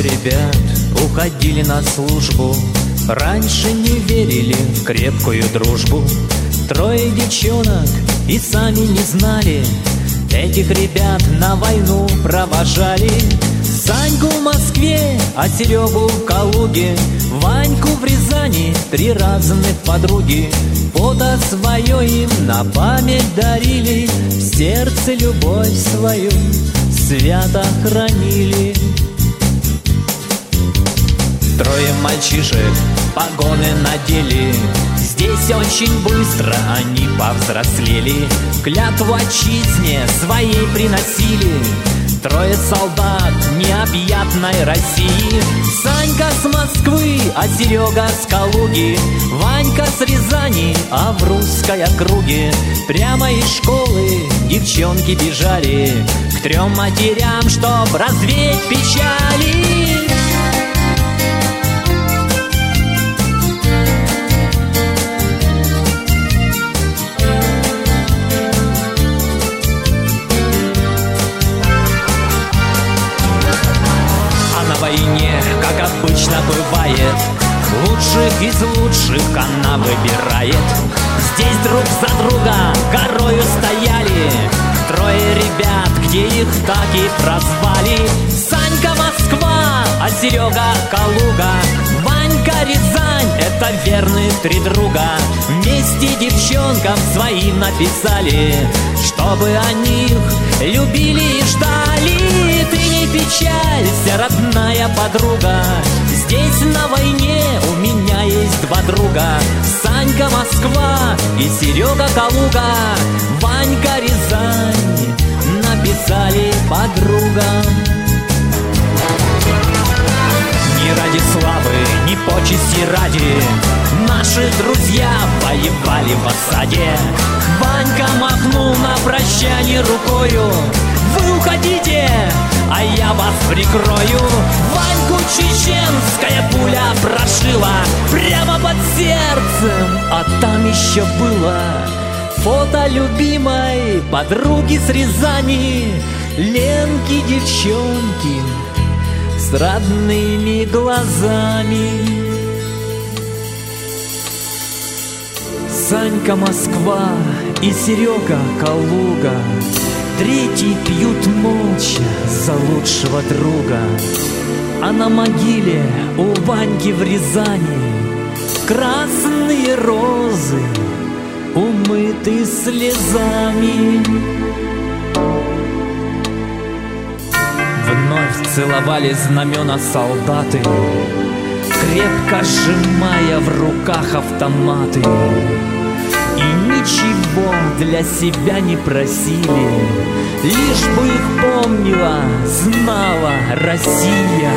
ребят уходили на службу, раньше не верили в крепкую дружбу. Трое девчонок и сами не знали, этих ребят на войну провожали. Саньку в Москве, а Серегу в Калуге, Ваньку в Рязани, три разных подруги. Фото свое им на память дарили, в сердце любовь свою свято хранили. Трое мальчишек погоны надели, здесь очень быстро они повзрослели. Клятву отчизне своей приносили, трое солдат необъятной России. Санька с Москвы, а Серега с Калуги, Ванька с Рязани, а в русской округе. Прямо из школы девчонки бежали к трем матерям, чтоб развеять печали. Как обычно бывает, лучших из лучших она выбирает. Здесь друг за друга горою стояли трое ребят, где их так и прозвали. Санька Москва, а Серега Калуга, Ванька Рязань — это верные три друга. Вместе девчонкам своим написали, чтобы они их любили и ждали. Ты не печалься, родная подруга, здесь на войне у меня есть два друга. Санька Москва и Серега Калуга, Ванька Рязань написали подругам. Ни ради славы, ни почести ради наши друзья воевали в осаде. Ванька махнул на прощание рукою: вы уходите, а я вас прикрою. Ваньку чеченская пуля прошила прямо под сердцем, а там еще было фото любимой подруги с Рязани, Ленки девчонки с родными глазами. Санька Москва и Серега Калуга, третий пьют молча за лучшего друга. А на могиле у Ваньки в Рязани красные розы умыты слезами. Вновь целовали знамена солдаты, крепко сжимая в руках автоматы. И ничего для себя не просили, лишь бы их помнила, знала Россия.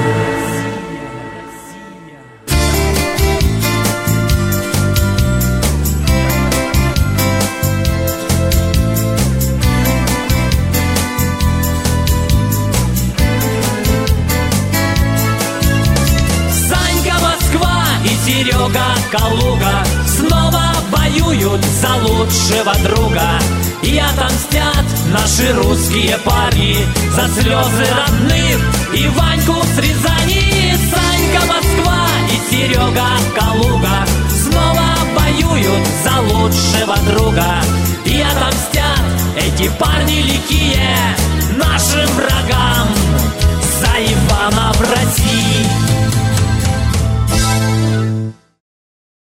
Серега Калуга снова воюют за лучшего друга. И отомстят наши русские парни за слезы родных и Ваньку с Рязани. Санька Москва и Серега Калуга снова воюют за лучшего друга. И отомстят эти парни лихие нашим врагам за Ивана в России.